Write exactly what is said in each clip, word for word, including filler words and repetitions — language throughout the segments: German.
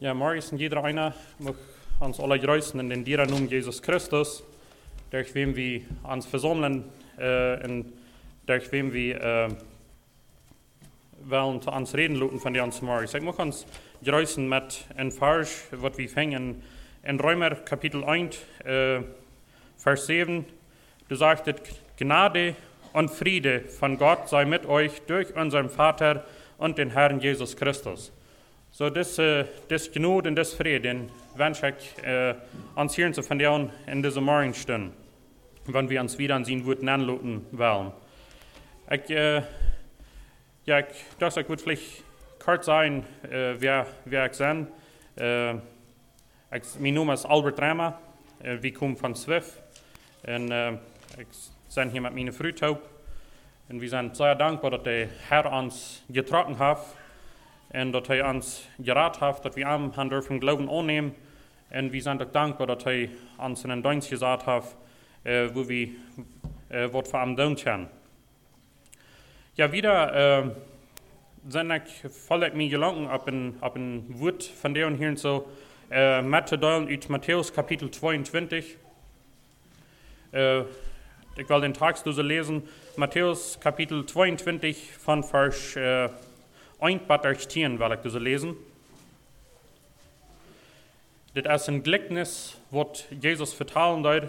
Ja, morgen jeder einer mag uns alle grüßen in den derer Namen Jesus Christus, durch wem wir uns versammeln, äh, und durch wem wir äh, wollen zu uns reden lassen von der uns morgen. Ich mag uns grüßen mit einem Vers, was wir fangen in Römer Kapitel eins, äh, Vers sieben. Du sagst, Gnade und Friede von Gott sei mit euch durch unseren Vater und den Herrn Jesus Christus. So, das, äh, das Gnade und das Frieden wünsche ich äh, uns hier zu verdienen in dieser Morgenstunde, wenn wir uns wieder an sein Wort anlassen wollen. Ich, äh, ja, ich dachte, ich würde vielleicht kurz sagen, äh, wer, wer ich bin. Äh, ich, mein Name ist Albert Remer, äh, wir kommen von Zwift und äh, ich bin hier mit meiner Frau und wir sind sehr dankbar, dass der Herr uns getroffen hat. En dat hij ons geraad heeft, dat we hem han durven glauben annehmen. En we zijn ook dankbaar dat hij ons in een dienst gezet heeft, uh, wo we uh, wat voor hem doen kunnen. Ja, wieder uh, zijn ik, val ik me gelangen op een, op een woord van der en hier zo, uh, met te delen uit Matthäus Kapitel tweeëntwintig. Uh, ik wil den tekst dus lezen, Matthäus Kapitel tweeëntwintig van vers uh, ein paar Stellen, weil ich das lesen. Das ist ein Gleichnis, was Jesus vertalen wird.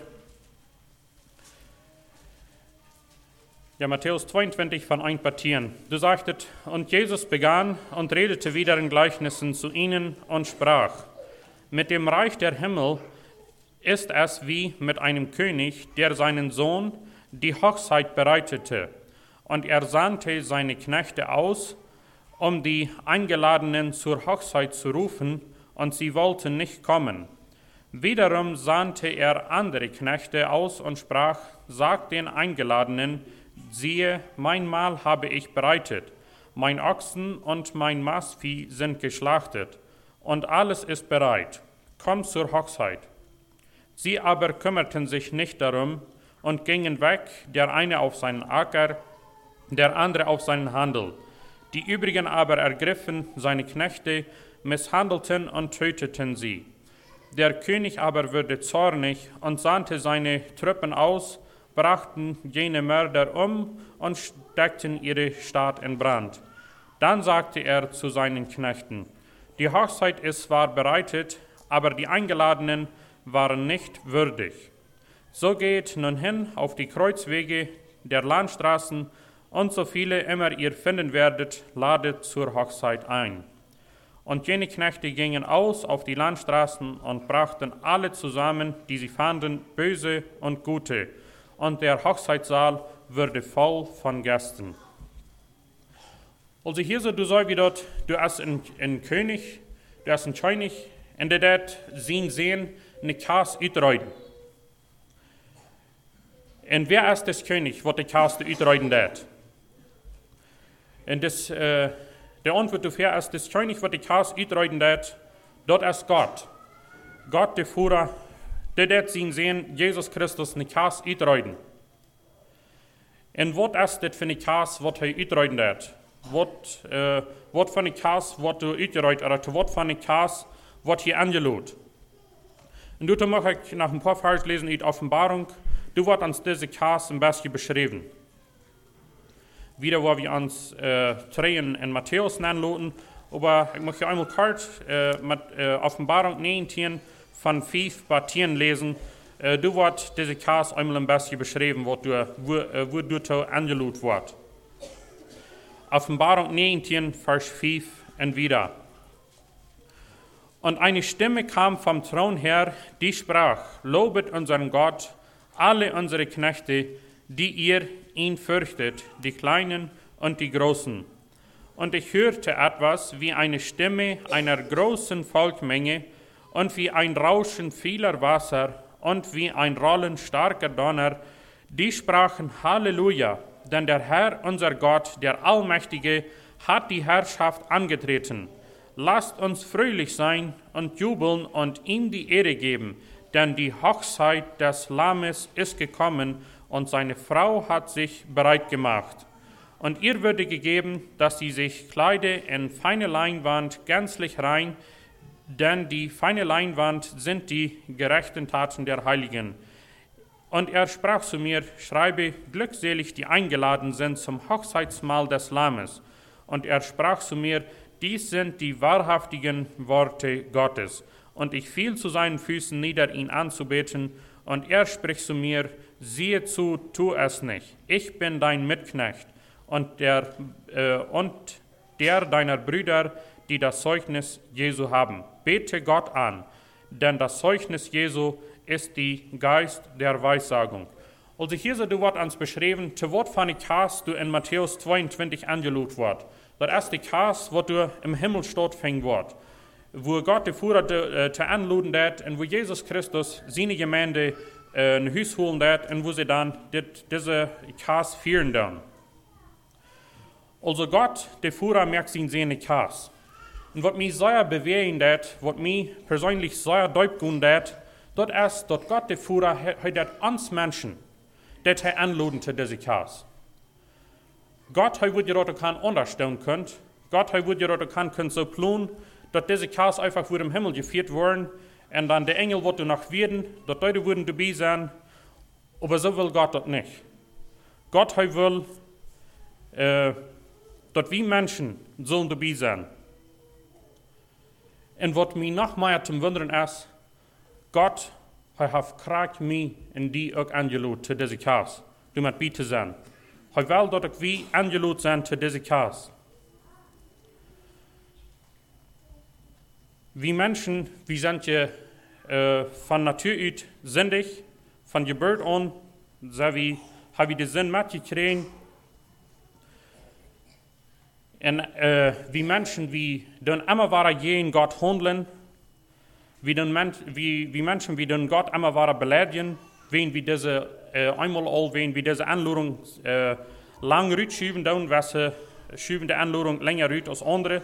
Ja, Matthäus zweiundzwanzig von ein paar Tieren. Du sagtest, und Jesus begann und redete wieder in Gleichnissen zu ihnen und sprach, mit dem Reich der Himmel ist es wie mit einem König, der seinen Sohn die Hochzeit bereitete. Und er sandte seine Knechte aus, um die Eingeladenen zur Hochzeit zu rufen, und sie wollten nicht kommen. Wiederum sandte er andere Knechte aus und sprach, sagt den Eingeladenen, siehe, mein Mahl habe ich bereitet, mein Ochsen und mein Mastvieh sind geschlachtet, und alles ist bereit, kommt zur Hochzeit. Sie aber kümmerten sich nicht darum und gingen weg, der eine auf seinen Acker, der andere auf seinen Handel. Die übrigen aber ergriffen seine Knechte, misshandelten und töteten sie. Der König aber wurde zornig und sandte seine Truppen aus, brachten jene Mörder um und steckten ihre Stadt in Brand. Dann sagte er zu seinen Knechten, die Hochzeit ist zwar bereitet, aber die Eingeladenen waren nicht würdig. So geht nun hin auf die Kreuzwege der Landstraßen, und so viele immer ihr finden werdet, ladet zur Hochzeit ein. Und jene Knechte gingen aus auf die Landstraßen und brachten alle zusammen, die sie fanden, böse und gute. Und der Hochzeitssaal wurde voll von Gästen. Also hier so, du sagst wie dort, du hast einen, einen König, du hast einen König, und der dat sehen sehen, eine Kaas uitreiden. Und wer ist das König, was die Kaas uitreiden dat? Und das, äh, der Antwort dafür ist, das König, was die Kaas uitreiden dat, dort ist Gott. Gott, der Führer, der dat sehen sehen, Jesus Christus, eine Kaas uitreiden. Und was ist das für eine Kaas, was er uitreiden dat? Was äh, für eine Kaas, was du uitreiden, oder was für eine Kaas, was hier angelohnt? Und du mache ich nach ein paar Vers lesen in Offenbarung, du wird uns diese Kaas ein bisschen beschrieben. Wieder, wo wir uns äh, Tränen in Matthäus nennen, aber ich möchte einmal kurz äh, mit äh, Offenbarung neunzehn von fünf Partien lesen. Äh, du wird diese Kaas einmal ein bisschen beschrieben, wo du, wo, äh, wo du da angelut wird. Offenbarung neunzehn, Vers fünf und wieder. Und eine Stimme kam vom Thron her, die sprach, lobet unseren Gott, alle unsere Knechte, die ihr ihn fürchtet, die Kleinen und die Großen. Und ich hörte etwas wie eine Stimme einer großen Volksmenge und wie ein Rauschen vieler Wasser und wie ein Rollen starker Donner, die sprachen Halleluja, denn der Herr, unser Gott, der Allmächtige, hat die Herrschaft angetreten. Lasst uns fröhlich sein und jubeln und ihm die Ehre geben, denn die Hochzeit des Lammes ist gekommen und seine Frau hat sich bereit gemacht. Und ihr würde gegeben, dass sie sich kleide in feine Leinwand, gänzlich rein, denn die feine Leinwand sind die gerechten Taten der Heiligen. Und er sprach zu mir, schreibe, glückselig, die eingeladen sind zum Hochzeitsmahl des Lammes. Und er sprach zu mir, dies sind die wahrhaftigen Worte Gottes. Und ich fiel zu seinen Füßen nieder, ihn anzubeten. Und er spricht zu mir, siehe zu, tu es nicht. Ich bin dein Mitknecht und der, äh, und der deiner Brüder, die das Zeugnis Jesu haben. Bete Gott an, denn das Zeugnis Jesu ist die Geist der Weissagung. Also hier so du wird uns beschrieben, zu Wort von der Kas, du in Matthäus zweiundzwanzig angelut wird. Das ist die Kas, wo du im Himmel stattfinden wird. Wo Gott die Führer te, te anluden hat und wo Jesus Christus seine Gemeinde äh, ein Haus holen hat und wo sie dann dit, diese Kas führen dann. Also Gott, der Führer, merkt sich seine Kas. Und was mich sehr bewegen hat, was mich persönlich sehr deutlich hat, das ist, dass Gott, der Führer, hat uns Menschen, das er anluden zu dieser Kas. Gott, er würde ja kann unterstellen können. Gott, er würde ja kann können so planen, dass diese Kas einfach vor dem Himmel geführt werden und dann der Engel wird noch werden, dass Leute würden dabei sein, aber so will Gott das nicht. Gott, er will, äh, dass wir Menschen sollen dabei sein. Und was mich noch mehr zum Wundern ist, Gott hat kracht mich in die auch angelut zu dieser Kas. Du musst bitte sein. Er will, dass wir angelut sind zu dieser Kas. Wir Menschen, wir sind ja äh, von Natur aus sündig, von Geburt an, so wie haben wir den Sinn mitgekriegt. Und äh, wir Menschen, wir dann immer wieder gegen Gott handeln, wir, den Men wir, wir Menschen, wir dann Gott immer wieder beleidigen, wenn wir diese, äh, einmal all, wenn wir diese Anladung äh, lang rückschieben, dann welche schieben die Anladung länger rüt als andere.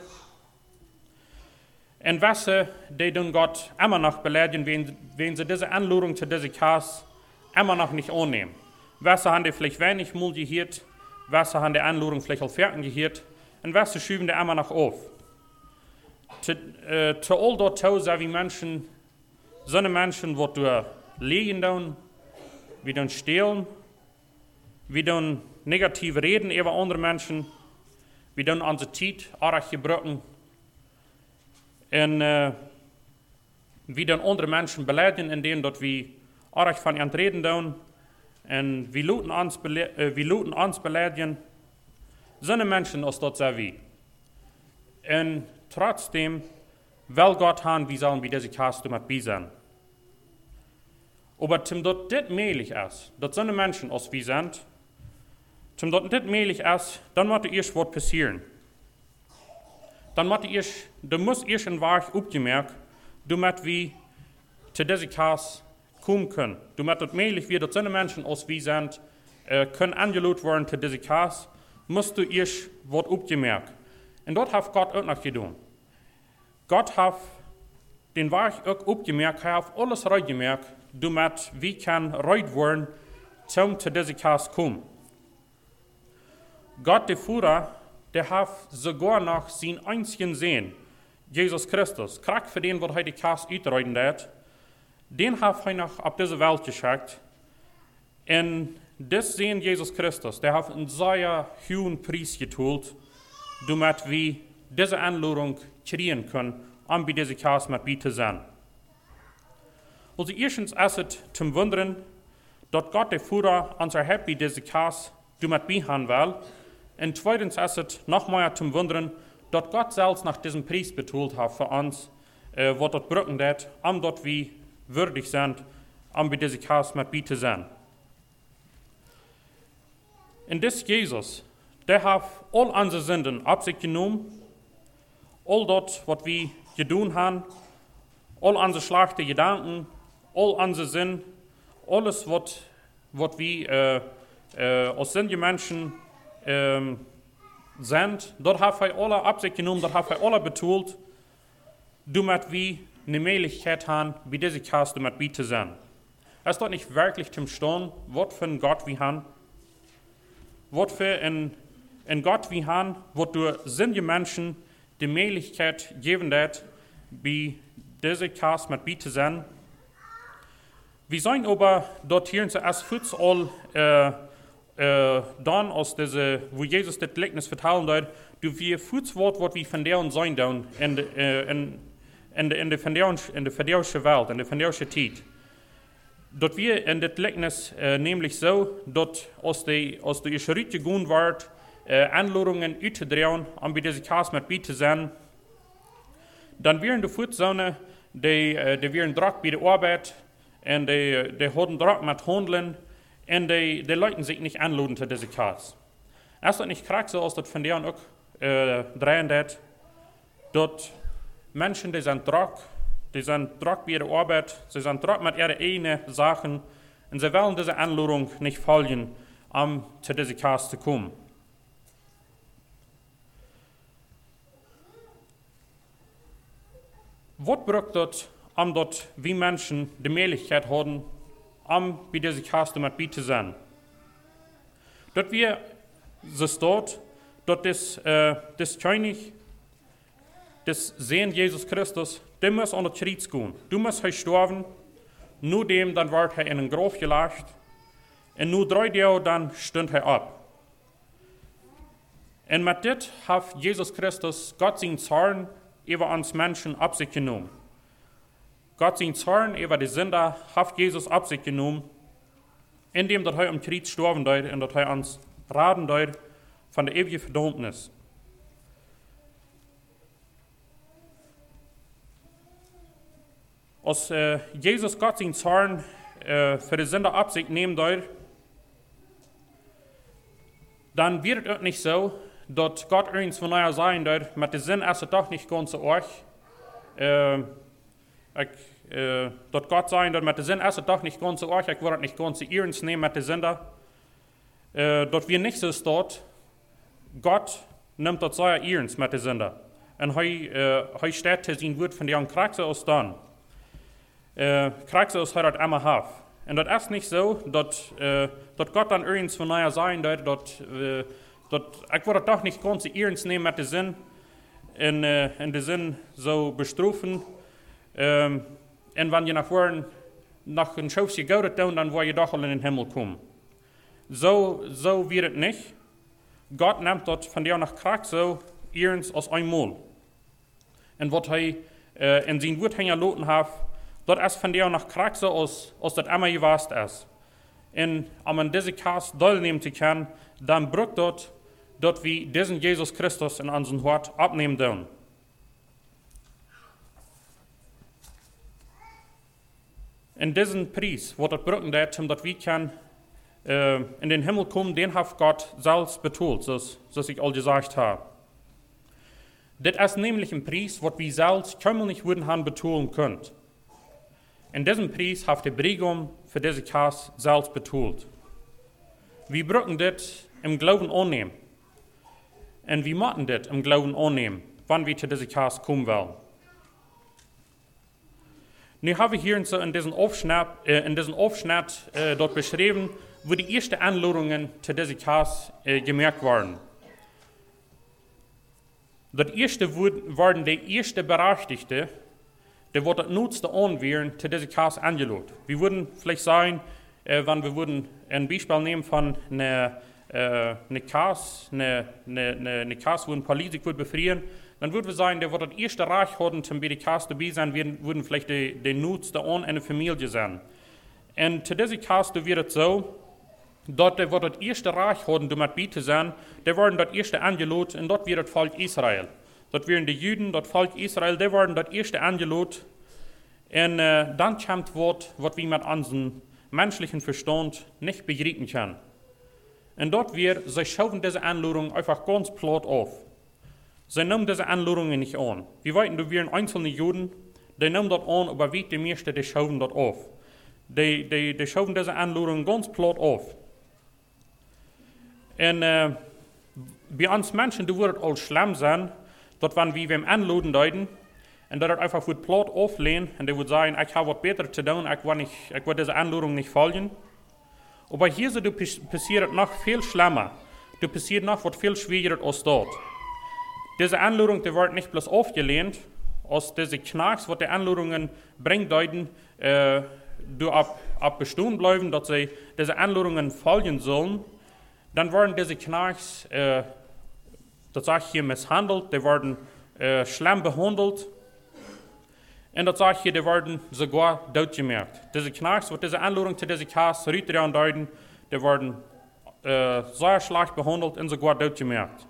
Und welche, die dann Gott immer noch beleidigen, wenn, wenn sie diese Anladung zu dieser Kas immer noch nicht annehmen. Welche haben die vielleicht wenig mal gehört, welche haben die Anladung vielleicht auf Ferien gehört, und welche schieben die immer noch auf. Zu, äh, zu all dort sind wie Menschen, so eine Menschen, die du liegen dann, wie dann stehlen, wie dann negativ reden über andere Menschen, wie dann unsere Zeit auch gebrochen, und äh, wie dann andere Menschen beleidigen, indem dort wir auch von ihnen reden dann, und wie luten uns, bele äh, wie luten uns beleidigen. So eine Menschen ist dort sehr wie. Und trotzdem will Gott haben, wie sollen wir diese Kaste mit bei sein. Aber zum dort nicht möglich ist, dass so eine Menschen aus wie sind, zum dort nicht möglich ist, dann muss erst was passieren. Dann muss erst, du musst erst in Wahrheit aufgemerkt, du musst wie zu dieser Kaste kommen können. Du musst dort möglich wie, dass so eine Menschen aus wie sind, äh, können angelot werden zu dieser Kaste, musst du erst was aufgemerkt. Und dort hat Gott auch noch getan. Gott hat den Weg auch aufgemerkt, er hat alles reingemerkt, damit wir kann reut werden, zum zu dieser Kaste kommen. Gott, der Führer, der hat sogar noch seinen einzigen Sohn, Jesus Christus, krack für den, was er die Kaste uitreiten hat, den hat er noch auf diese Welt geschickt. Und das Sohn Jesus Christus, der hat einen sehr hohen Preis geteilt, damit wir diese Anladung kriegen können, um bei dieser Kaste mit bei zu sein. Also erstens ist es zum Wundern, dass Gott, der Führer, unser Herr bei dieser Kaste mit bei haben will. Und zweitens ist es nochmal zum Wundern, dass Gott selbst nach diesem Preis betont hat für uns, äh, was dort brücken hat, um dort wir würdig sind, um bei dieser Kaste mit bei zu sein. Und das Jesus, der hat all unsere Sünden auf sich genommen, all das, was wir getan haben, all unsere schlechten Gedanken, all unsere Sinn, alles, was, was wir äh, äh, als sündige Menschen ähm, sind, dort hat er alle auf sich genommen, dort hat er alle betont, damit wir eine Möglichkeit haben, bei dieser Kaste mit bei zu sein. Es ist dort nicht wirklich zum Stehen, was für ein Gott wir haben, was für ein, ein Gott wir haben, wo du sündige Menschen die Möglichkeit geben hat, bei dieser Kast mit bei zu sein. Wir sind aber dort hier zuerst Fuß all äh, äh, dann aus diese, wo Jesus das Gleichnis verteilen wird, du wir Fußwort, was wir von der und sein dann in der äh, in, in der in der verdächtige Welt, in der verdächtige Zeit. Dort wir in das Gleichnis äh, nämlich so, dort aus der aus der Israelite gehen wird, äh, Anladungen auszudrehen, um bei dieser Kast mit bei zu sein. Dann wären die Fußsonne, die, äh, die wären Druck bei der Arbeit, und die, die hatten Druck mit Handeln, und die, die Leute sich nicht anladen zu dieser Kast. Es ist nicht krass so, als das von denen auch äh, drehen wird, dort Menschen, die sind Druck, die sind Druck bei der Arbeit, sie sind Druck mit ihren eigenen Sachen, und sie wollen diese Anladung nicht folgen, um zu dieser Kast zu kommen. Was braucht dort, um dort wie Menschen die Möglichkeit haben, um bei dieser Kast mit bei zu sein? Dort wir, so steht, dort ist äh, das König, das Sehen Jesus Christus, der muss an das Kreuz gehen. Du musst er sterben, nur dem, dann wird er in den Grab gelegt, und nur drei Tage, dann stund er ab. Und mit dit hat Jesus Christus Gott seinen Zorn über uns Menschen auf sich genommen. Gott seinen Zorn über die Sünder hat Jesus auf sich genommen, indem er am Kreuz sterben dort und dass er uns raten dort von der ewigen Verdammnis. Als äh, Jesus Gott seinen Zorn äh, für die Sünder auf sich nehmen dort, dann wird es nicht so, dass Gott uns von neuer sein wird, mit dem Sinn ist es doch nicht ganz so euch. Äh, ich, äh, dass Gott sein wird, mit dem Sinn ist es doch nicht ganz so euch, ich würde nicht ganz so ernst nehmen mit den Sünder. Äh, dass wir nicht so dort, Gott nimmt das sehr ernst mit den Sünder. Und er äh, steht zu sein Wort von der Kraxe aus dann. Äh, Kraxe aus hat er immer haft. Und das ist nicht so, dass, äh, dass Gott dann uns von neuer sein wird, dass, äh, dass ich würde doch nicht ganz ernst nehmen mit dem Sinn, in, äh, in den Sinn so bestrufen. Ähm, und wenn ihr nach vorne nach ein Schaufchen Geld tun, dann wollt ihr doch in den Himmel kommen. So, so wird es nicht. Gott nimmt das von dir nach Kraft so ernst als einmal. Und was er äh, in seinem Wort hängen hat, das ist von dir nach Kraft so, als, als das immer gewesen ist. Und um an diese Kast teilnehmen zu können, dann braucht das, dass wir diesen Jesus Christus in unseren Hort abnehmen dürfen. In diesen Preis, was das brauchen wird, damit wir können, äh, in den Himmel kommen, den hat Gott selbst betont, so was ich all gesagt habe. Das ist nämlich ein Preis, was wir selbst kaum nicht würden haben betonen können. In diesem Preis hat der Bräutigam für diese Kast selbst betont. Wir brauchen das im Glauben annehmen. Und wir müssen das im Glauben annehmen, wann wir zu dieser Kast kommen wollen. Nu haben wir hier in diesem Aufschnitt, äh, in diesem Aufschnitt äh, dort beschrieben, wo die ersten Anladungen zu dieser Kast äh, gemerkt waren. Das erste waren die ersten Berechtigten, die das nutzte anwählen, zu dieser Kast angeladen. Wir würden vielleicht sagen, äh, wenn wir würden ein Beispiel nehmen von einer äh, eine Kast, eine, eine, eine Kast, wo ein Politik wird befrieren, dann würden wir sagen, der wird das erste Reich haben, zum bei der Kast dabei sein, würden, würden vielleicht die, die Nutzte an eine Familie sein. Und zu dieser Kast wird es so, dort der wird das erste Reich haben, damit bei zu sein, der werden das erste angeladen, und dort wird das Volk Israel. Dort werden die Juden, das Volk Israel, die werden das erste angeladen. Und äh, dann kommt Wort, was wir mit unserem menschlichen Verstand nicht begreifen können. Und dort wird, sie schauen diese Anladung einfach ganz platt auf. Sie nehmen diese Anladungen nicht an. Wir wissen, da wären einzelne Juden, die nehmen das an, aber weit die meisten, die schauen das auf. Die, die, die schauen diese Anladungen ganz platt auf. Und äh, bei uns Menschen, da würde es all schlimm sein, dass wenn wir wem anladen deuten, und dass er einfach wird platt auflehnen, und der würde sagen, ich habe was besser zu tun, ich will, nicht, ich will diese Anladung nicht folgen. Aber hier so, da passiert noch viel schlimmer. Da passiert noch was viel schwieriger als dort. Diese Anladung, die wird nicht bloß aufgelehnt, aus diese Knacks, was die Anladungen bringt, deuten, äh, du ab, ab bestehen bleiben, dass sie diese Anladungen folgen sollen, dann werden diese Knacks, äh, das sage ich hier, misshandelt, die werden äh, schlimm behandelt. Und das sage ich hier, die werden sogar doodgemerkt. Diese Knacks, was diese Anladung zu dieser Kasse Ritter andeuten, die werden äh, sehr schlecht behandelt und sogar doodgemerkt.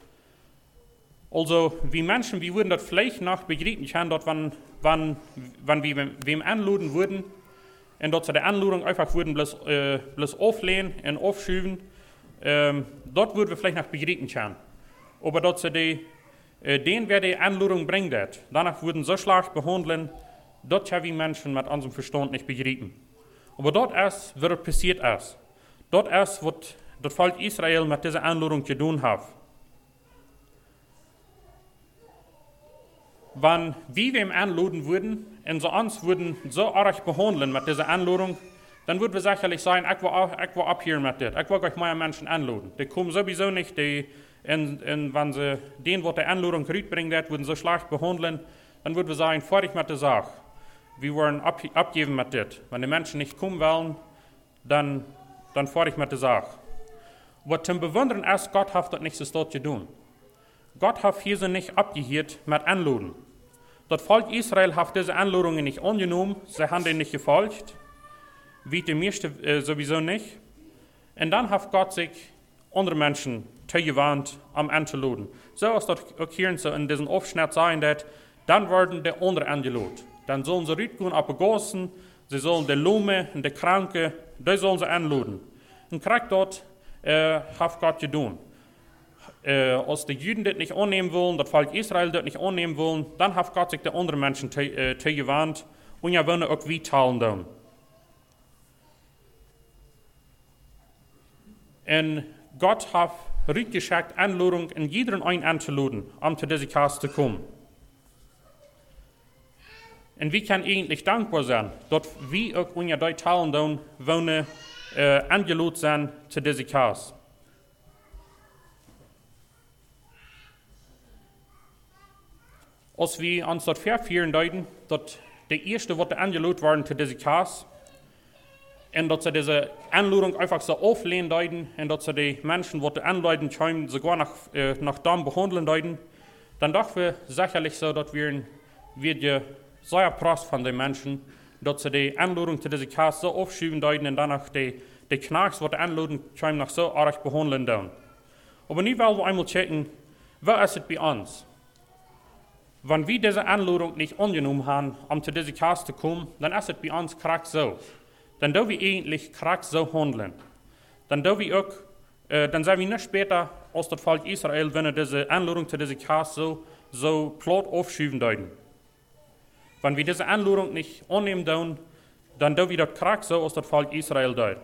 Also, wie Menschen, wir würden das vielleicht noch begreifen können, dass wenn, wenn, wenn wir wem anladen würden, und dass sie die Anladung einfach würden bloß, äh, bloß auflehnen und aufschieben, ähm, dort würden wir vielleicht noch begreifen können. Aber dass sie die, äh, den, wer die Anladung bringt, danach würden so schlecht behandeln, das können wir Menschen mit unserem Verstand nicht begreifen. Aber dort ist, was passiert ist. Dort ist, was das Volk Israel mit dieser Anladung getan hat. Wenn wir wem anladen würden und so uns würden so arg behandeln mit dieser Anladung, dann würden wir sicherlich sagen, ich will, ich will ab hier mit das, ich will euch meine Menschen anladen. Die kommen sowieso nicht, die, und, und wenn sie den, was die Anladung rüberbringen, würden so schlecht behandeln, dann würden wir sagen, fertig mit der Sache. Wir wollen ab, abgeben mit das. Wenn die Menschen nicht kommen wollen, dann, dann fertig mit der Sache. Was zum Bewundern ist, Gott hat das nicht so dort getan. Gott hat hier sie nicht abgehört mit Anladen. Das Volk Israel hat diese Anladungen nicht angenommen, sie haben denen nicht gefolgt, wie die meisten äh, sowieso nicht. Und dann hat Gott sich andere Menschen zugewandt, am anzuladen. So ist das auch hier so in diesem Aufschnitt sein, dass dann werden die anderen angeladen. Dann sollen sie rausgehen ab Gassen, sie sollen die Lume und die Kranke, die sollen sie anladen. Und kriegt dort äh, hat Gott getan. Äh, als die Juden das nicht annehmen wollen, das Volk Israel das nicht annehmen wollen, dann hat Gott sich die anderen Menschen zugewandt und ja wollen auch wie teilen dann. Und Gott hat rückgeschickt Anladung in jeden einen anzuladen, um zu dieser Kasse zu kommen. Und wir können eigentlich dankbar sein, dass wir auch unter die teilen dann wollen, äh, angeladen sein zu dieser Kasse. Als wir uns dort verführen deuten, dass die erste, was angeladen waren zu dieser Kasse, und dass sie diese Anladung einfach so auflehnen deuten, und dass sie die Menschen, die anleiten können, sogar nach, äh, nach dem behandeln deuten, dann dachten wir sicherlich so, dass wir, wir die sehr Prost von den Menschen, dass sie die Anladung zu dieser Kasse so aufschieben deuten und danach die, die Knacks, die anladen können, noch so arg behandeln deuten. Aber nie wollen wir einmal checken, was ist es bei uns? Wenn wir diese Anladung nicht angenommen haben, um zu dieser Kasse zu kommen, dann ist es bei uns krack so. Dann dürfen wir eigentlich krack so handeln. Dann dürfen wir auch, äh, dann sind wir nicht später als das Volk Israel, wenn wir diese Anladung zu dieser Kasse so, so platt aufschieben deuten. Wenn wir diese Anladung nicht annehmen dürfen, dann dürfen wir das krack so als das Volk Israel deuten.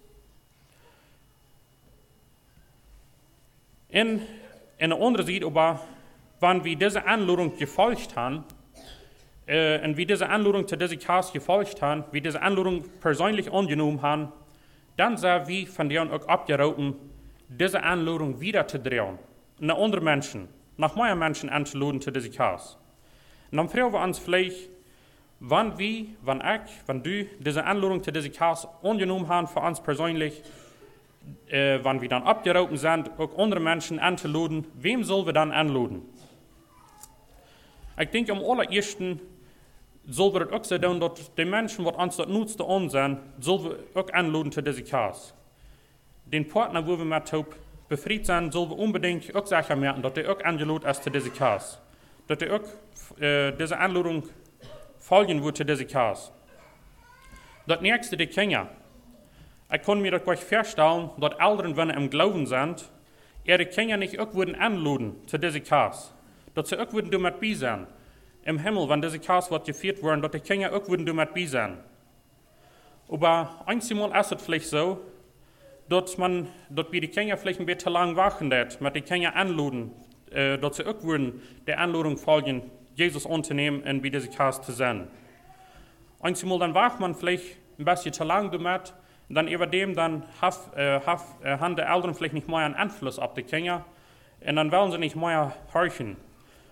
In, in der anderen Seite aber, wenn wir diese Anladung gefolgt haben, äh, und wir diese Anladung zu dieser Kasse gefolgt haben, wir diese Anladung persönlich angenommen haben, dann sind wir von denen auch abgeraten, diese Anladung wieder zu drehen, nach anderen Menschen, nach meinen Menschen anzuladen zu dieser Kasse. Und dann fragen wir uns vielleicht, wann wir, wann ich, wann du diese Anladung zu dieser Kasse angenommen haben für uns persönlich, äh, wann wir dann abgeraten sind, auch andere Menschen anzuladen, wem sollen wir dann anladen? Ich denke, am allerersten sollen wir auch so tun, dass die Menschen, die uns das nutzt, an sind, sollen wir auch anladen zu dieser Kasse. Den Partner, wo wir mit befreit sind, sollen wir unbedingt auch sicher merken, dass der auch angeladen ist zu dieser Kasse. Dass der auch äh, diese Anladung folgen wird zu dieser Kasse. Das nächste, die Kinder. Ich kann mir das gleich vorstellen, dass Eltern, wenn sie im Glauben sind, ihre Kinder nicht auch würden anladen zu dieser Kasse. Dass sie auch würden damit bei sein. Im Himmel, wenn diese Kasse wird geführt worden, dass die Kinder auch würden damit bei sein. Aber einmal ist es vielleicht so, dass man, dass wir die Kinder vielleicht ein bisschen lang wachen wird, mit den Kindern anladen, äh, dass sie auch würden der Anladung folgen, Jesus anzunehmen und bei dieser Kasse zu sein. Einmal dann wacht man vielleicht ein bisschen zu lang damit, und dann über dem dann haf, äh, haf, äh, haben die Eltern vielleicht nicht mehr einen Einfluss auf die Kinder, und dann wollen sie nicht mehr horchen.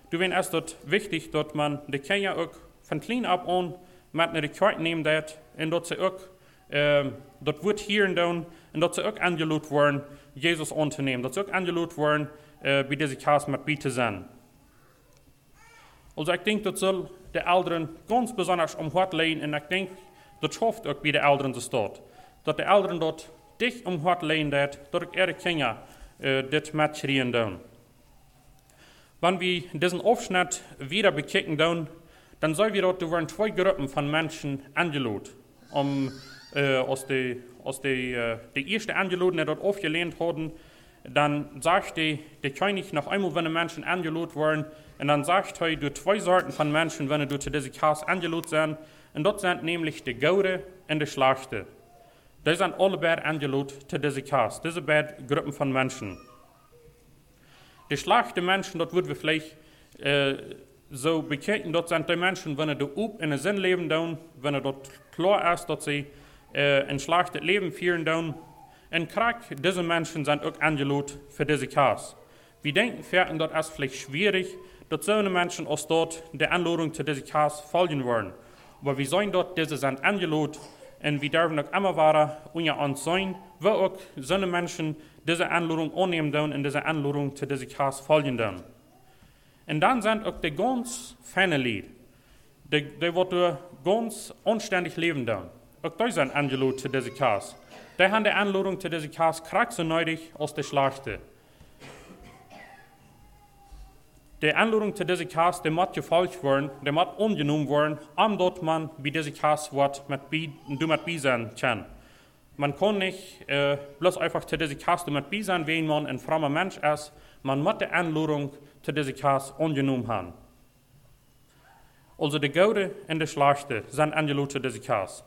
du wenn es dort wichtig, dass man die Kinder auch von klein ab an mit in die Kirche nehmen dat, und dass sie auch äh, das wird hier und dann, und dass sie auch angelohnt werden, Jesus anzunehmen, dass sie auch angelohnt werden, äh, bei dieser Kasse mit bei zu sein. Also ich denke, das soll die Eltern ganz besonders um Hort legen, und ich denke, das schafft auch bei den Eltern das dort. Dass die Eltern dort dicht um Hort legen, dass auch ihre Kinder äh, das mitschreien dann. Wenn wir diesen Aufschnitt wieder bekicken, dann, dann sollen wir dort, da werden zwei Gruppen von Menschen angelohnt. Um, äh, aus der aus die, äh, die erste Angelohten, die dort aufgelehnt wurden, dann sagt die, die König noch einmal, wenn die Menschen angelohnt werden, und dann sagt er, du zwei Sorten von Menschen, wenn du zu dieser Kasse angelohnt sind, und dort sind nämlich die Gaude und die Schlechte. Die sind alle beide angelohnt zu dieser Kasse, diese beiden Gruppen von Menschen. Die schlechten Menschen, dort würden wir vielleicht äh, so bekennen, dort sind die Menschen, wenn sie up in den Sinn leben, dann, wenn es dort klar ist, dass sie äh, ein schlechtes Leben führen, dann, und Krieg, diese Menschen sind auch angelohnt für diese Kasse. Wir denken, dass dort ist vielleicht schwierig, dass so eine Menschen aus dort der Anladung zu dieser Kasse folgen wollen. Aber wir sehen dort, diese sind angelohnt, und wir dürfen auch immer weiter unter uns sein, wo auch so eine Menschen diese Anladung annehmen dürfen und diese Anladung zu dieser Kasse folgen dürfen. Und dann sind auch die ganz feine Lied, die, die wollen ganz anständig leben dürfen. Auch die sind angelohnt zu dieser Kasse. Die haben die Anladung zu dieser Kasse krieg so nötig als die Schlechte. Die Anladung zu dieser Kasse, die muss gefolgt werden, die muss angenommen werden, um dort man bei dieser Kasse wird mit bei, du mit bei sein kann. Man kann nicht äh, bloß einfach zu dieser Kasse mit bei sein, wenn man ein frommer Mensch ist. Man muss die Anladung zu dieser Kasse angenommen haben. Also die Gute und die Schlechte sind angelohnt zu dieser Kasse.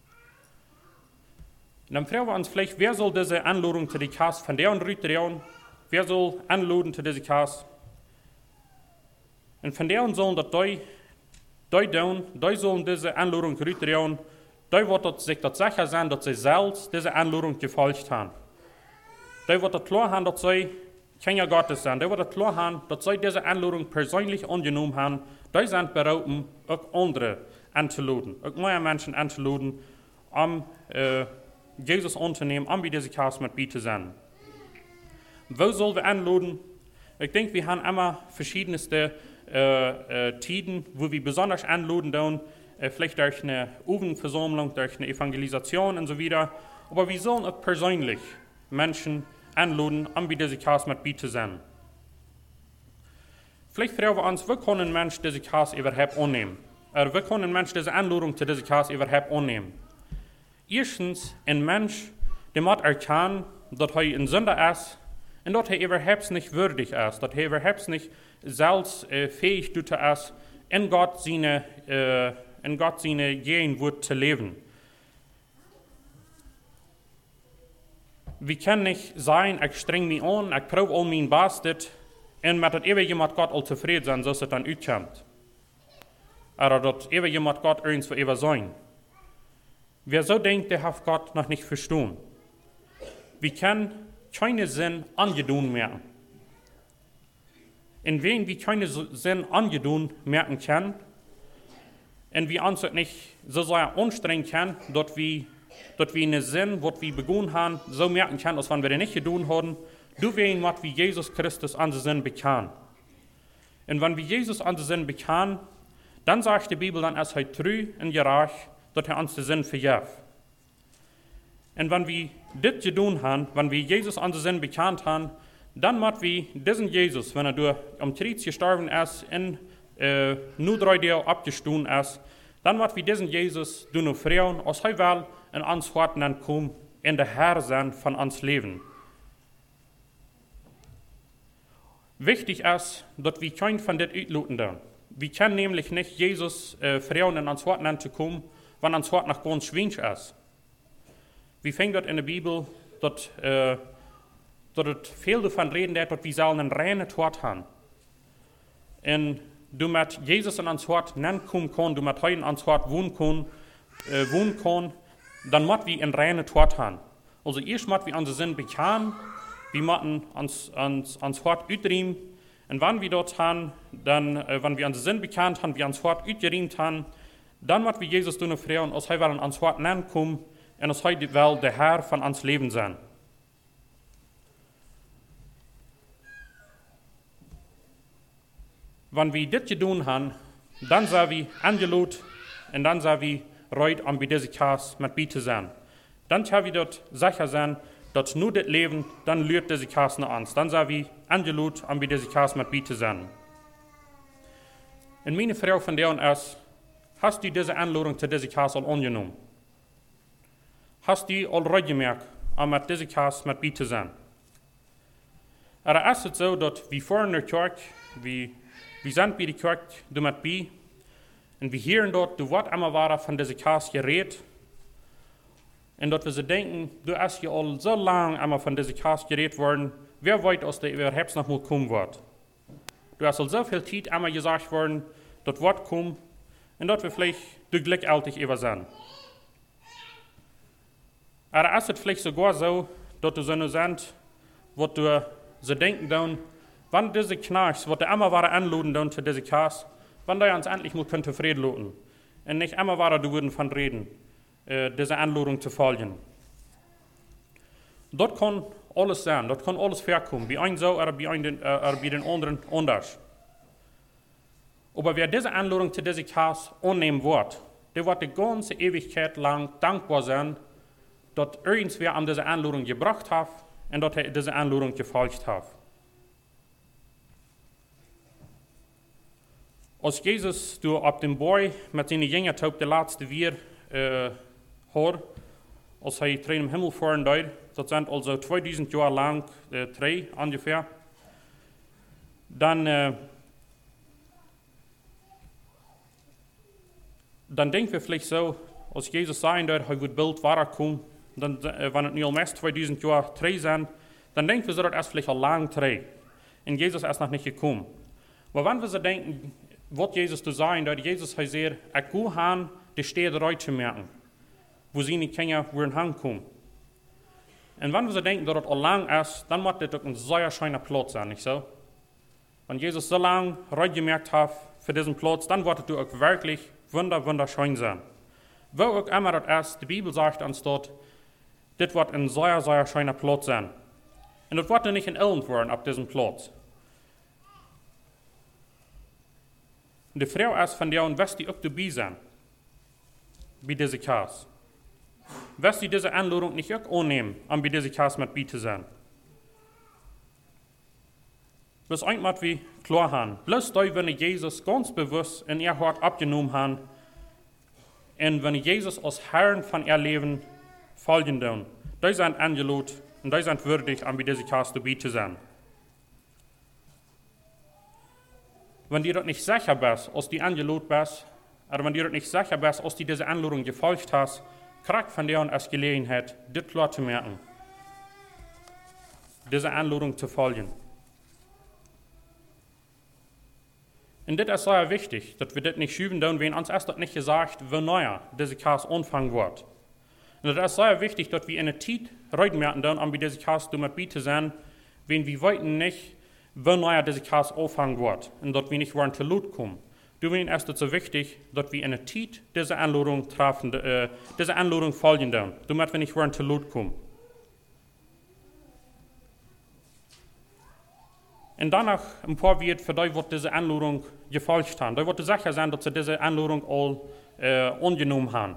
Und dann fragen wir uns vielleicht, wer soll diese Anladung zu dieser Kasse von der und rühren? Wer soll anladen zu dieser Kasse? Und von deren sollen das die, die tun, die sollen diese Anladung rühren, die wird sich das sicher sein, dass sie selbst diese Anladung gefolgt haben. Die wird das klar haben, dass sie Kinder Gottes sind. Die wird das klar haben, dass sie diese Anladung persönlich angenommen haben. Die sind bereit, auch andere anzuladen, auch neue Menschen anzuladen, um äh, Jesus anzunehmen, um bei dieser Kasse mit bei zu sein. Wo sollen wir anladen? Ich denke, wir haben immer verschiedenste Äh, äh, Tiden, wo wir besonders anladen tun, äh, vielleicht durch eine Jugendversammlung, durch eine Evangelisation und so weiter. Aber wir sollen auch persönlich Menschen anladen, um bei dieser Kasse mit bei zu sein. Vielleicht fragen wir uns, wie kann ein Mensch diese Kasse überhaupt annehmen? Oder wie kann ein Mensch diese Anladung zu dieser Kasse überhaupt annehmen? Erstens, ein Mensch, der muss erkennen, dass er ein Sünder ist, und dass er überhaupt nicht würdig ist, dass er überhaupt nicht selbst äh, fähig ist, in Gott seine, äh, in Gott seine Gegenwart zu leben. Wir können nicht sein, ich streng mich an, ich probe all mein Bestes, und mit das ewige mit Gott all zufrieden sein, so dass es dann auskommt. Oder das ewige mit Gott irgendwo ewig sein. Wer so denkt, der hat Gott noch nicht verstanden. Wir können keine Sinn angedun merken. In wen wir keine Sinn angedun merken können, und wir uns nicht so sehr anstrengen können, dass wir, dass wir einen Sinn, was wir begonnen haben, so merken können, als wenn wir den nicht getan haben, du wen, was wir Jesus Christus an den Sinn bekannt. Und wenn wir Jesus an den Sinn bekannt, dann sagt die Bibel, dann ist er treu und gerecht, dass er uns den Sinn vergibt. Und wenn wir das getan haben, wenn wir Jesus an den Sinn bekannt haben, dann müssen wir diesen Jesus, wenn er durch am Kreuz gestorben ist, in äh, nur drei Tage abgestoßen ist, dann müssen wir diesen Jesus noch freuen, als er will in uns Herzen kommen, in der Herr sein von uns Leben. Wichtig ist, dass wir kein von das auslösen dürfen. Wir können nämlich nicht Jesus äh, freuen, in uns Herzen zu kommen, wenn uns Herz noch ganz schwierig ist. Wir finden dort in der Bibel, dass äh, es viel davon reden, dass wir sollen einen reinen Tod haben. Und du mit Jesus in uns Hort kommen kannst, du mit heute in uns Hort wohnen kannst, äh, wohnen kannst, dann müssen wir einen reinen Tod haben. Also erst müssen wir unseren Sinn bekennen, wir müssen uns, uns, uns Hort ausdrehen, Und wenn wir dort haben, dann, äh, wenn wir an den Sinn bekannt haben, wir ans Wort ausgeriemt haben, dann wird wir Jesus tun freuen, als wir ans Wort nennen kommen und als er will der Herr von uns Leben sein. Wenn wir das getan haben, dann sind wir angelohnt und dann sind wir reut, um bei dieser Kass mit bei zu sein. Dann können wir dort sicher sein, dass nur das Leben, dann lügt diese Kass nach uns. Dann sind wir angelohnt, um bei dieser Kass mit bei zu sein. Und meine Frage von dir ist, hast du diese Einladung zu dieser Kass all angenommen? Hast du all gemerkt, um mit dieser Kass mit bei zu sein? Aber ist es so, dass wir vor in der Kirche, wir Wir sind bei der Kirche, du mit bei, und wir hören dort, du wirst immer weiter von dieser Kasse geredet. Und dort wir so denken, du hast ja all so lange einmal von dieser Kasse geredet worden, wer weiß, dass der überhaupt noch mal kommen wird. Du hast all so viel Zeit einmal gesagt worden, dort wird kommen, und dort wir vielleicht du glücklich über sein. Aber ist es vielleicht sogar so, dass du so nur sind, was du so denken dann, wann diese Knarchs, was der immer war anladen dann zu dieser Kass, wann der uns endlich mal könnte Frieden lassen. Und nicht immer war du würden von reden, äh, diese Anladung zu folgen. Dort kann alles sein, dort kann alles vorkommen, bei einem so oder bei, einen, äh, oder bei den anderen anders. Aber wer diese Anladung zu dieser Kass annehmen wird, der wird die ganze Ewigkeit lang dankbar sein, dass irgendwer an diese Anladung gebracht hat und dass er diese Anladung gefolgt hat. Als Jesus du op dem Boy met zijn Jünger op de laatste weer uh, hoor, als hij terug im Himmel fahren deed, dat zijn also tweeduizend jaar lang, uh, twee ongeveer, dan, uh, dan denken we vielleicht so, als Jesus sagen deed, hij wordt bald weiterkommen, dan, uh, wanneer het nu al meest tweeduizend jaar twee zijn, dan denken we so, dat het vielleicht al lang twee. En Jesus is nog niet gekommen. Maar wanneer we so denken, wat Jesus te zeggen, dat Jesus hij zegt, ik ga gaan de steden eruit te merken, wo sie niet Kinder worden aankomen. En wanneer we denken dat het al lang is, dan moet dit ook een zeer schöner Platz zijn, niet zo? Wenn Jesus so lang gemerkt hat für diesen Platz, dann wird es auch wirklich wunder, wunderschön sein. Wo auch immer das ist, die Bibel sagt uns dort, das wird ein sehr, sehr schöner Platz sein. Und das wird nicht in Elend werden auf diesem Platz. Die Frau ist von der und was die auch dabei sein, bei dieser Kass. Was die diese Anladung nicht auch annehmen, um bei dieser Kass mit bei zu sein. Bloß einmal wie klar haben, bloß da, wenn Jesus ganz bewusst in ihr Hort abgenommen haben, und wenn Jesus als Herrn von ihr Leben folgen dann, die sind angelohnt und die sind würdig, um bei dieser Kass dabei zu sein. Wenn du dort nicht sicher bist, als die angelohnt bist, oder wenn du dort nicht sicher bist, als du diese Anladung gefolgt hast, krieg von dir als Gelegenheit, das klar zu merken, diese Anladung zu folgen. Und das ist sehr wichtig, dass wir das nicht schieben, denn wir uns erst dort nicht gesagt, wie neuer diese Kass anfangen wird. Und das ist sehr wichtig, dass wir in der Zeit reinmerken, um bei dieser Kass mit bei zu sein, wenn wir wollten nicht, wie neuer diese Kass anfangen wird und dass wir nicht wollen zu Lot kommen. Deswegen ist es so wichtig, dass wir in der Zeit diese Anladung treffen, äh, diese Anladung folgen, damit wir nicht wollen zu Lot kommen. Und danach, ein paar wird für die, wird diese Anladung gefolgt haben. Da wird sicher sein, dass sie diese Anladung all äh, angenommen haben.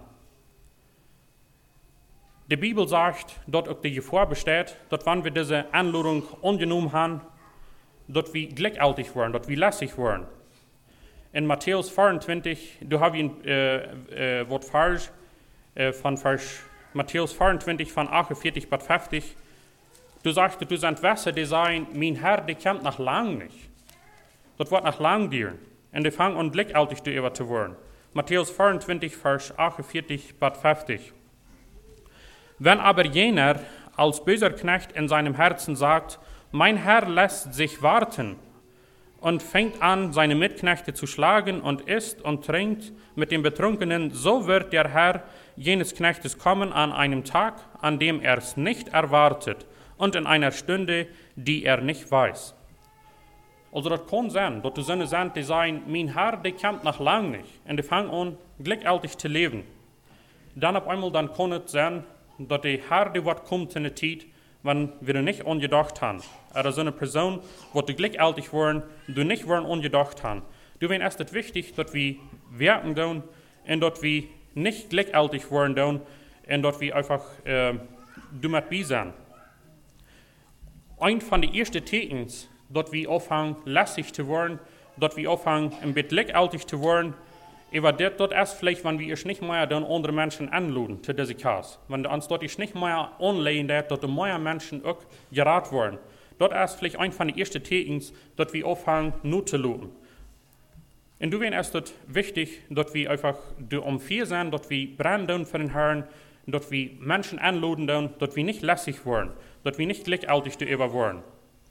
Die Bibel sagt, dass auch die Gefahr besteht, dass wenn wir diese Anladung angenommen haben, dass wir glücklich werden, dass wir lässig werden. In Matthäus vierundzwanzig, du hast ein äh, äh, Wort falsch, äh, von Vers, Matthäus vierundzwanzig von achtundvierzig bis fünfzig. Du sagst, du sind Wässer, die sagen, mein Herr, der kommt noch lang nicht. Das wird noch lang dauern. Und die fangen an, glücklich darüber zu werden. Matthäus vierundzwanzig, Vers achtundvierzig bis fünfzig. Wenn aber jener als böser Knecht in seinem Herzen sagt, mein Herr lässt sich warten und fängt an, seine Mitknechte zu schlagen und isst und trinkt mit den Betrunkenen, so wird der Herr jenes Knechtes kommen an einem Tag, an dem er es nicht erwartet und in einer Stunde, die er nicht weiß. Also dat kan zijn dat de zinnen zijn die zijn, mijn Herr, die komt nog lang niet. En die vangt aan gelijkaltig te leven. Dan op einmal dan kan het zijn dat de Herr die wat komt in de tijd, wanneer we er niet ongedacht hebben. Er is een persoon wat de gelijkaltig worden, die niet worden ongedacht hebben. Toen is het wichtig dat we werken doen en dat we niet gelijkaltig worden doen en dat we einfach uh, damit bij zijn. Een van de eerste tekens dat we afhangen lässig te worden, dat we afhangen een beetje gelijkaltig te worden, aber dat, dat is vielleicht, wenn wir es nicht mehr dann andere Menschen anladen zu dieser Kasse. Wenn uns dort ist nicht mehr anlegen, dass die mehr Menschen auch geraten werden. Das ist vielleicht ein von den ersten Tekens, dass wir aufhören, nur zu laden. Und deswegen ist es wichtig, dass wir einfach um vier sind, dass wir brennen für den Herrn, dass wir Menschen anladen, dass wir nicht lässig werden, dass wir nicht gleichgültig darüber werden.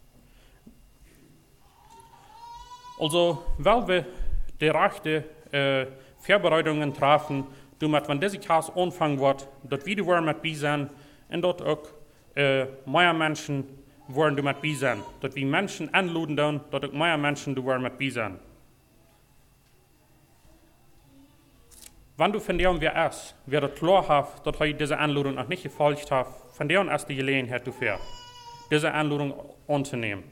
Also, weil wir die rechte äh, Vorbereitungen treffen, damit, wenn diese Kasse anfangen wird, dass wir die mit bei sein und dass auch äh, mehr Menschen wollen damit bei sein. Dass wir Menschen anladen, dass auch mehr Menschen die mit bei sein. Wenn du von dem wer ist, wer das klar hat, dass er diese Anladung noch nicht gefolgt hat, von dem ist die Gelegenheit dafür, diese Anladung anzunehmen.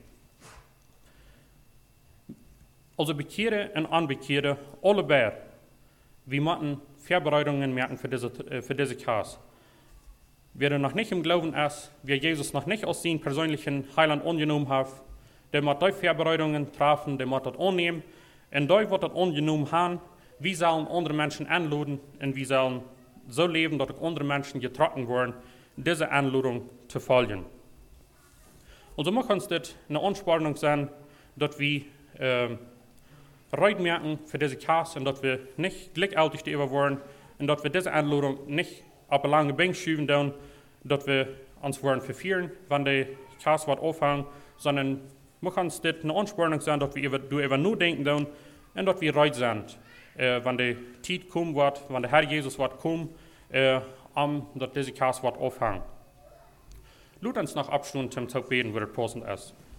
Also Bekehre und Unbekehre, allebei, wir müssen Vorbereitungen machen für diese, für diese Kasse. Wer noch nicht im Glauben ist, wer Jesus noch nicht als seinen persönlichen Heiland angenommen hat, der muss die Vorbereitungen treffen, der muss das annehmen. Und da wird das angenommen haben, wir sollen andere Menschen anladen und wir sollen so leben, dass auch andere Menschen getragen werden, diese Anladung zu folgen. Also muss uns das eine Anspornung sein, dass wir äh, Reut merken für diese Kasse und dass wir nicht gleichgültig darüber wollen und dass wir diese Anladung nicht auf eine lange Bank schieben, dann, dass wir uns wollen verfehlen, wenn die Kasse wird aufhängen, sondern muss uns das eine Anspornung sein, dass wir darüber nur denken dann, und dass wir reut sind, äh, wenn die Zeit kommen wird, wenn der Herr Jesus wird kommen, äh, um, dass diese Kasse wird aufhängen. Lasst uns noch abschließend zum Tag beten, wo das passend ist.